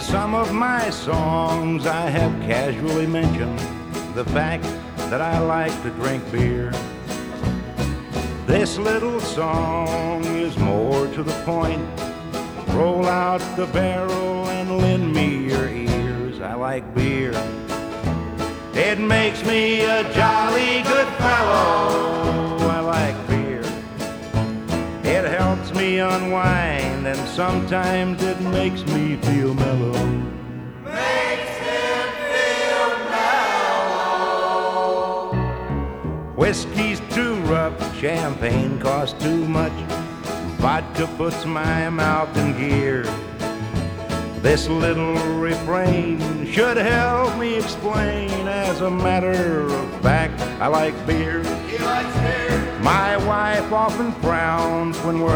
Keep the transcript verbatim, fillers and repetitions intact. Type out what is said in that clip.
some of my songs I have casually mentioned the fact that I like to drink beer. This little song is more to the point. Roll out the barrel and lend me your ears. I like beer. It makes me a jolly good fellow. I like beer. It helps me unwind, and sometimes it makes me feel mellow. Makes him feel mellow. Whiskey's too rough, champagne costs too much. Vodka puts my mouth in gear. This little refrain should help me explain. As a matter of fact, I like beer. He likes beer. My wife often frowns when we're